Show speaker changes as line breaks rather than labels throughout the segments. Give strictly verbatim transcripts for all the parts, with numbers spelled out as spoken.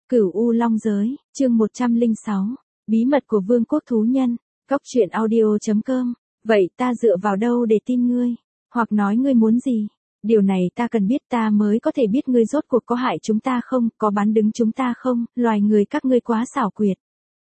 Cửu U Long Giới, chương một trăm lẻ sáu, bí mật của vương quốc thú nhân, góc truyện audio chấm com. Vậy ta dựa vào đâu để tin ngươi? Hoặc nói ngươi muốn gì? Điều này ta cần biết, ta mới có thể biết ngươi rốt cuộc có hại chúng ta không, có bán đứng chúng ta không, loài người các ngươi quá xảo quyệt.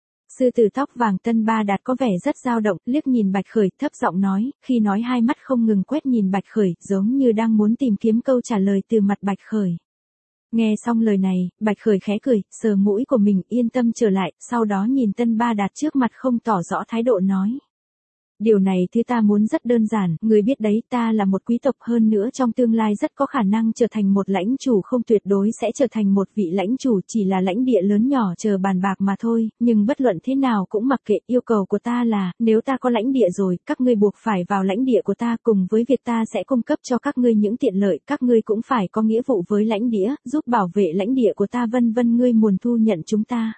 Sư tử tóc vàng Tân Ba Đạt có vẻ rất dao động, liếc nhìn Bạch Khởi, thấp giọng nói, khi nói hai mắt không ngừng quét nhìn Bạch Khởi, giống như đang muốn tìm kiếm câu trả lời từ mặt Bạch Khởi. Nghe xong lời này, Bạch Khởi khẽ cười, sờ mũi của mình, yên tâm trở lại, sau đó nhìn Tân Ba Đạt trước mặt không tỏ rõ thái độ nói. Điều này thứ ta muốn rất đơn giản, người biết đấy, ta là một quý tộc, hơn nữa trong tương lai rất có khả năng trở thành một lãnh chủ, không tuyệt đối sẽ trở thành một vị lãnh chủ, chỉ là lãnh địa lớn nhỏ chờ bàn bạc mà thôi, nhưng bất luận thế nào cũng mặc kệ, yêu cầu của ta là, nếu ta có lãnh địa rồi, các ngươi buộc phải vào lãnh địa của ta, cùng với việc ta sẽ cung cấp cho các ngươi những tiện lợi, các ngươi cũng phải có nghĩa vụ với lãnh địa, giúp bảo vệ lãnh địa của ta vân vân, ngươi muốn thu nhận chúng ta.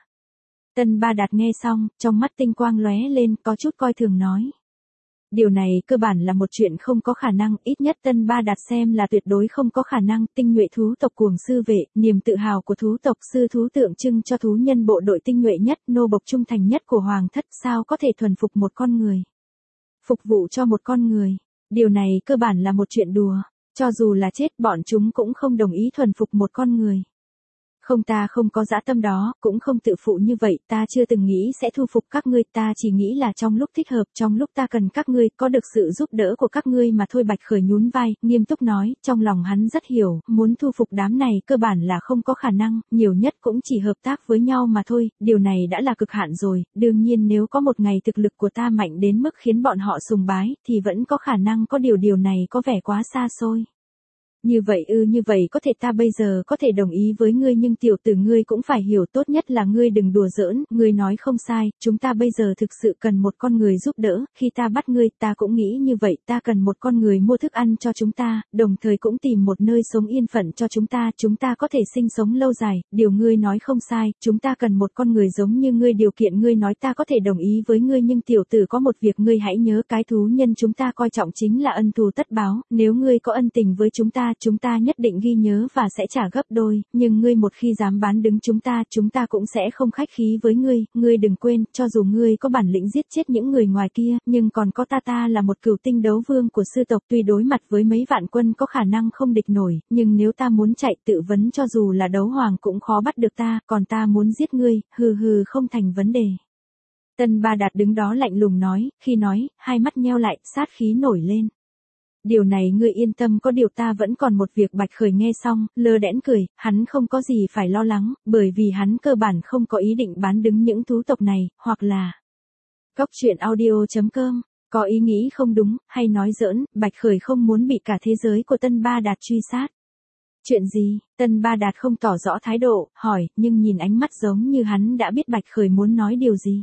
Tân Ba Đạt nghe xong, trong mắt tinh quang lóe lên, có chút coi thường nói. Điều này cơ bản là một chuyện không có khả năng, ít nhất Tân Ba Đạt xem là tuyệt đối không có khả năng, tinh nhuệ thú tộc cuồng sư vệ, niềm tự hào của thú tộc, sư thú tượng trưng cho thú nhân bộ đội tinh nhuệ nhất, nô bộc trung thành nhất của hoàng thất, sao có thể thuần phục một con người. Phục vụ cho một con người, điều này cơ bản là một chuyện đùa, cho dù là chết bọn chúng cũng không đồng ý thuần phục một con người. Không, ta không có dã tâm đó, cũng không tự phụ như vậy, ta chưa từng nghĩ sẽ thu phục các ngươi, ta chỉ nghĩ là trong lúc thích hợp, trong lúc ta cần các ngươi, có được sự giúp đỡ của các ngươi mà thôi. Bạch Khởi nhún vai, nghiêm túc nói, trong lòng hắn rất hiểu, muốn thu phục đám này cơ bản là không có khả năng, nhiều nhất cũng chỉ hợp tác với nhau mà thôi, điều này đã là cực hạn rồi, đương nhiên nếu có một ngày thực lực của ta mạnh đến mức khiến bọn họ sùng bái, thì vẫn có khả năng, có điều điều này có vẻ quá xa xôi. Như vậy ư, như vậy có thể ta bây giờ có thể đồng ý với ngươi, nhưng tiểu tử ngươi cũng phải hiểu, tốt nhất là ngươi đừng đùa giỡn, ngươi nói không sai, chúng ta bây giờ thực sự cần một con người giúp đỡ, khi ta bắt ngươi, ta cũng nghĩ như vậy, ta cần một con người mua thức ăn cho chúng ta, đồng thời cũng tìm một nơi sống yên phận cho chúng ta, chúng ta có thể sinh sống lâu dài, điều ngươi nói không sai, chúng ta cần một con người giống như ngươi, điều kiện ngươi nói ta có thể đồng ý với ngươi, nhưng tiểu tử có một việc ngươi hãy nhớ, cái thú nhân chúng ta coi trọng chính là ân thù tất báo, nếu ngươi có ân tình với chúng ta, chúng ta nhất định ghi nhớ và sẽ trả gấp đôi, nhưng ngươi một khi dám bán đứng chúng ta, chúng ta cũng sẽ không khách khí với ngươi, ngươi đừng quên, cho dù ngươi có bản lĩnh giết chết những người ngoài kia, nhưng còn có ta, ta là một cửu tinh đấu vương của sư tộc, tuy đối mặt với mấy vạn quân có khả năng không địch nổi, nhưng nếu ta muốn chạy tự vấn cho dù là đấu hoàng cũng khó bắt được ta, còn ta muốn giết ngươi, hừ hừ không thành vấn đề. Tân Ba Đạt đứng đó lạnh lùng nói, khi nói, hai mắt nheo lại, sát khí nổi lên. Điều này ngươi yên tâm, có điều ta vẫn còn một việc. Bạch Khởi nghe xong, lơ đễnh cười, hắn không có gì phải lo lắng, bởi vì hắn cơ bản không có ý định bán đứng những thú tộc này, hoặc là góc truyện audio chấm com, có ý nghĩ không đúng, hay nói giỡn, Bạch Khởi không muốn bị cả thế giới của Tân Ba Đạt truy sát. Chuyện gì? Tân Ba Đạt không tỏ rõ thái độ, hỏi, nhưng nhìn ánh mắt giống như hắn đã biết Bạch Khởi muốn nói điều gì.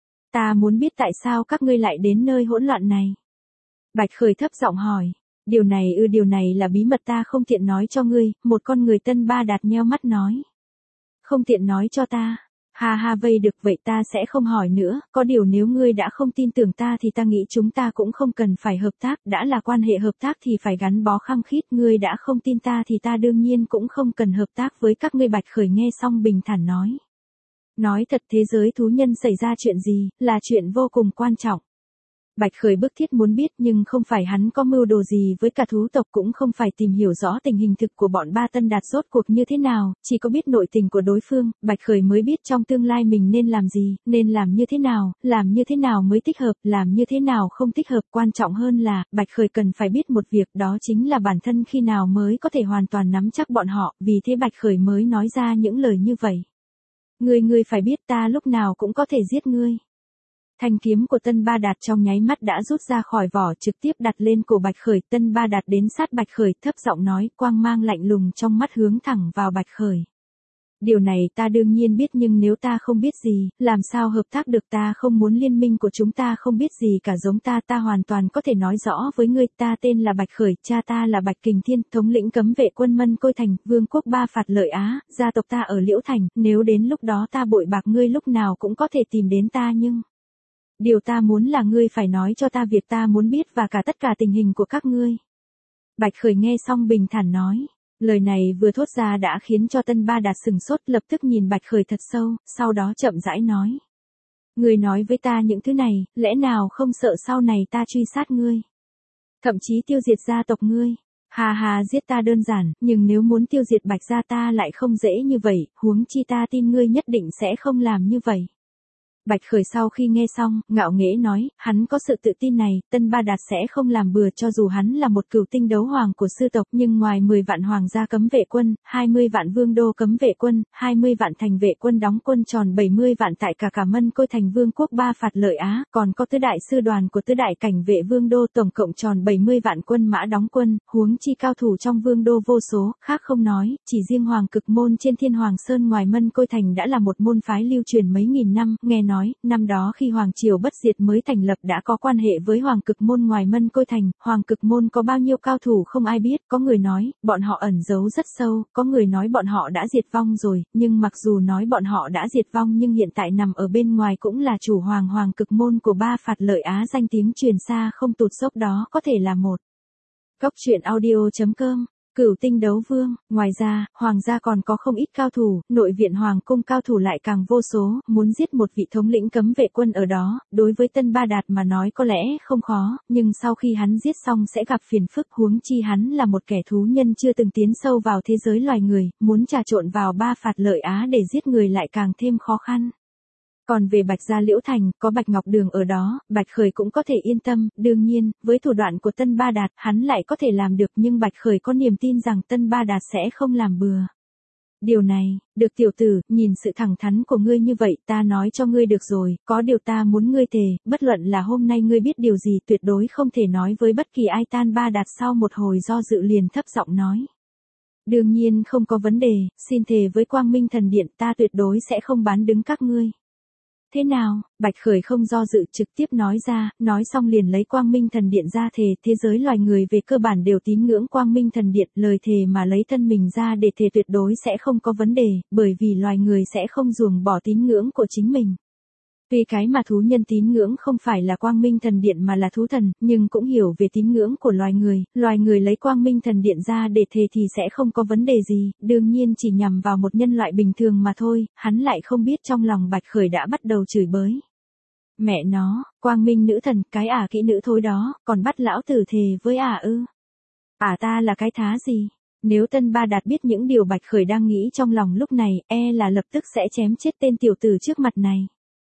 Ta muốn biết tại sao các ngươi lại đến nơi hỗn loạn này. Bạch Khởi thấp giọng hỏi, điều này ư, điều này là bí mật ta không tiện nói cho ngươi, một con người. Tân Ba Đạt nheo mắt nói. Không tiện nói cho ta, ha ha, vây được, vậy ta sẽ không hỏi nữa, có điều nếu ngươi đã không tin tưởng ta thì ta nghĩ chúng ta cũng không cần phải hợp tác, đã là quan hệ hợp tác thì phải gắn bó khăng khít, ngươi đã không tin ta thì ta đương nhiên cũng không cần hợp tác với các ngươi. Bạch Khởi nghe xong bình thản nói. Nói thật, thế giới thú nhân xảy ra chuyện gì, là chuyện vô cùng quan trọng. Bạch Khởi bức thiết muốn biết, nhưng không phải hắn có mưu đồ gì với cả thú tộc, cũng không phải tìm hiểu rõ tình hình thực của bọn Ba Tân Đạt rốt cuộc như thế nào, chỉ có biết nội tình của đối phương, Bạch Khởi mới biết trong tương lai mình nên làm gì, nên làm như thế nào, làm như thế nào mới thích hợp, làm như thế nào không thích hợp, quan trọng hơn là, Bạch Khởi cần phải biết một việc, đó chính là bản thân khi nào mới có thể hoàn toàn nắm chắc bọn họ, vì thế Bạch Khởi mới nói ra những lời như vậy. Ngươi ngươi phải biết, ta lúc nào cũng có thể giết ngươi. Thanh kiếm của Tân Ba Đạt trong nháy mắt đã rút ra khỏi vỏ, trực tiếp đặt lên cổ Bạch Khởi. Tân Ba Đạt đến sát Bạch Khởi, thấp giọng nói, quang mang lạnh lùng trong mắt hướng thẳng vào Bạch Khởi. Điều này ta đương nhiên biết, nhưng nếu ta không biết gì, làm sao hợp tác được, ta không muốn liên minh của chúng ta không biết gì cả giống ta, ta hoàn toàn có thể nói rõ với ngươi, ta tên là Bạch Khởi, cha ta là Bạch Kình Thiên, thống lĩnh cấm vệ quân Mân Côi Thành, vương quốc Ba Phạt Lợi Á, gia tộc ta ở Liễu Thành, nếu đến lúc đó ta bội bạc ngươi lúc nào cũng có thể tìm đến ta, nhưng điều ta muốn là ngươi phải nói cho ta việc ta muốn biết và cả tất cả tình hình của các ngươi. Bạch Khởi nghe xong bình thản nói. Lời này vừa thốt ra đã khiến cho Tân Ba Đạt sừng sốt, lập tức nhìn Bạch Khởi thật sâu, sau đó chậm rãi nói. Ngươi nói với ta những thứ này, lẽ nào không sợ sau này ta truy sát ngươi? Thậm chí tiêu diệt gia tộc ngươi. Hà hà, giết ta đơn giản, nhưng nếu muốn tiêu diệt Bạch gia ta lại không dễ như vậy, huống chi ta tin ngươi nhất định sẽ không làm như vậy. Bạch Khởi sau khi nghe xong, ngạo nghễ nói, hắn có sự tự tin này, Tân Ba Đạt sẽ không làm bừa cho dù hắn là một cửu tinh đấu hoàng của sư tộc, nhưng ngoài mười vạn hoàng gia cấm vệ quân, hai mươi vạn vương đô cấm vệ quân, hai mươi vạn thành vệ quân đóng quân tròn bảy mươi vạn tại cả cả Mân Côi thành vương quốc ba phạt lợi Á, còn có tứ đại sư đoàn của tứ đại cảnh vệ vương đô tổng cộng tròn bảy mươi vạn quân mã đóng quân, huống chi cao thủ trong vương đô vô số, khác không nói, chỉ riêng Hoàng Cực môn trên Thiên Hoàng Sơn ngoài Mân Côi thành đã là một môn phái lưu truyền mấy nghìn năm, nghe nói Nói, năm đó khi Hoàng Triều bất diệt mới thành lập đã có quan hệ với Hoàng Cực môn ngoài Mân Côi thành, Hoàng Cực môn có bao nhiêu cao thủ không ai biết, có người nói, bọn họ ẩn giấu rất sâu, có người nói bọn họ đã diệt vong rồi, nhưng mặc dù nói bọn họ đã diệt vong nhưng hiện tại nằm ở bên ngoài cũng là chủ hoàng Hoàng Cực môn của ba phạt lợi Á, danh tiếng truyền xa không tụt dốc, đó có thể là một. Cốc truyện audio chấm com Cửu tinh đấu vương, ngoài ra, hoàng gia còn có không ít cao thủ, nội viện hoàng cung cao thủ lại càng vô số, muốn giết một vị thống lĩnh cấm vệ quân ở đó, đối với Tân Ba Đạt mà nói có lẽ không khó, nhưng sau khi hắn giết xong sẽ gặp phiền phức, huống chi hắn là một kẻ thú nhân chưa từng tiến sâu vào thế giới loài người, muốn trà trộn vào ba phạt lợi Á để giết người lại càng thêm khó khăn. Còn về Bạch gia Liễu Thành, có Bạch Ngọc Đường ở đó, Bạch Khởi cũng có thể yên tâm, đương nhiên, với thủ đoạn của Tân Ba Đạt, hắn lại có thể làm được, nhưng Bạch Khởi có niềm tin rằng Tân Ba Đạt sẽ không làm bừa. Điều này, được tiểu tử, nhìn sự thẳng thắn của ngươi như vậy, ta nói cho ngươi được rồi, có điều ta muốn ngươi thề, bất luận là hôm nay ngươi biết điều gì tuyệt đối không thể nói với bất kỳ ai. Tân Ba Đạt sau một hồi do dự liền thấp giọng nói. Đương nhiên không có vấn đề, xin thề với Quang Minh Thần Điện ta tuyệt đối sẽ không bán đứng các ngươi. Thế nào, Bạch Khởi không do dự trực tiếp nói ra, nói xong liền lấy Quang Minh Thần Điện ra thề, thế giới loài người về cơ bản đều tín ngưỡng Quang Minh Thần Điện, lời thề mà lấy thân mình ra để thề tuyệt đối sẽ không có vấn đề, bởi vì loài người sẽ không ruồng bỏ tín ngưỡng của chính mình. Tuy cái mà thú nhân tín ngưỡng không phải là Quang Minh Thần Điện mà là thú thần, nhưng cũng hiểu về tín ngưỡng của loài người, loài người lấy Quang Minh Thần Điện ra để thề thì sẽ không có vấn đề gì, đương nhiên chỉ nhằm vào một nhân loại bình thường mà thôi, hắn lại không biết trong lòng Bạch Khởi đã bắt đầu chửi bới. Mẹ nó, Quang Minh nữ thần, cái ả kỹ nữ thối đó, còn bắt lão tử thề với ả ư? Ả ta là cái thá gì? Nếu Tân Ba Đạt biết những điều Bạch Khởi đang nghĩ trong lòng lúc này, e là lập tức sẽ chém chết tên tiểu tử trước mặt này.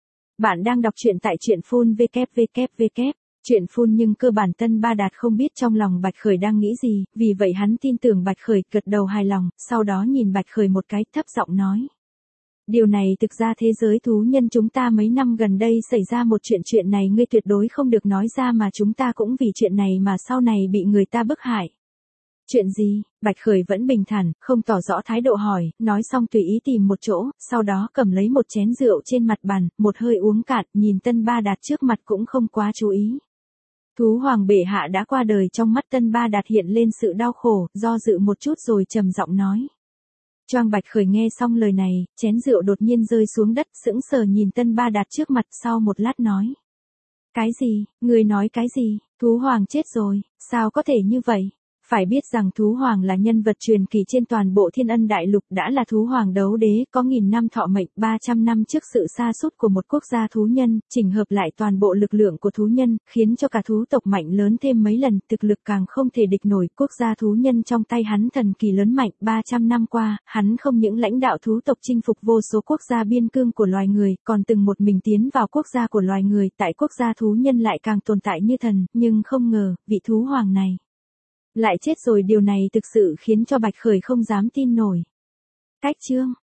Bạn đang đọc truyện tại truyện phun vê kép vê kép vê kép, truyện phun nhưng cơ bản Tân Ba Đạt không biết trong lòng Bạch Khởi đang nghĩ gì, vì vậy hắn tin tưởng Bạch Khởi, gật đầu hài lòng, sau đó nhìn Bạch Khởi một cái, thấp giọng nói. Điều này thực ra thế giới thú nhân chúng ta mấy năm gần đây xảy ra một chuyện chuyện này ngươi tuyệt đối không được nói ra mà chúng ta cũng vì chuyện này mà sau này bị người ta bức hại. Chuyện gì? Bạch Khởi vẫn bình thản, không tỏ rõ thái độ hỏi, nói xong tùy ý tìm một chỗ, sau đó cầm lấy một chén rượu trên mặt bàn, một hơi uống cạn, nhìn Tân Ba Đạt trước mặt cũng không quá chú ý. Thú hoàng bệ hạ đã qua đời, trong mắt Tân Ba Đạt hiện lên sự đau khổ, do dự một chút rồi trầm giọng nói. Choang Bạch Khởi nghe xong lời này, chén rượu đột nhiên rơi xuống đất, sững sờ nhìn Tân Ba Đạt trước mặt, sau một lát nói. Cái gì? Người nói cái gì? Thú hoàng chết rồi, sao có thể như vậy? Phải biết rằng thú hoàng là nhân vật truyền kỳ trên toàn bộ Thiên Ân Đại Lục, đã là thú hoàng đấu đế, có nghìn năm thọ mệnh, ba trăm năm trước sự sa sút của một quốc gia thú nhân, chỉnh hợp lại toàn bộ lực lượng của thú nhân, khiến cho cả thú tộc mạnh lớn thêm mấy lần, thực lực càng không thể địch nổi, quốc gia thú nhân trong tay hắn thần kỳ lớn mạnh, ba trăm năm qua, hắn không những lãnh đạo thú tộc chinh phục vô số quốc gia biên cương của loài người, còn từng một mình tiến vào quốc gia của loài người, tại quốc gia thú nhân lại càng tồn tại như thần, nhưng không ngờ, vị thú hoàng này lại chết rồi, điều này thực sự khiến cho Bạch Khởi không dám tin nổi. Cách chương